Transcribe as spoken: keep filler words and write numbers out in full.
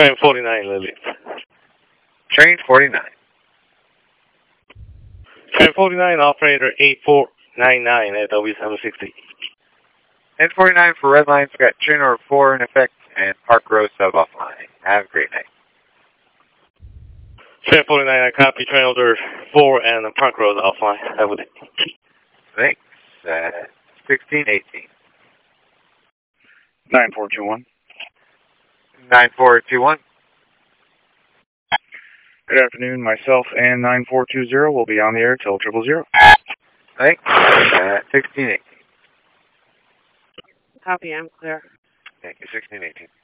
Train forty-nine, Lily. Train forty-nine. Train forty-nine, operator eight four nine nine at W seven sixty. N forty-nine for red lines, got train number four in effect, and Park Row sub offline. Have a great night. Train forty-nine, I copy train order four and the Park Row offline. Have a good day. Thanks. Uh, sixteen eighteen. nine four two one. nine four two one. Good afternoon. Myself and nine four two zero will be on the air till triple zero. Thanks. Uh, sixteen eighteen. Copy, I'm clear. Thank you, sixteen eighteen.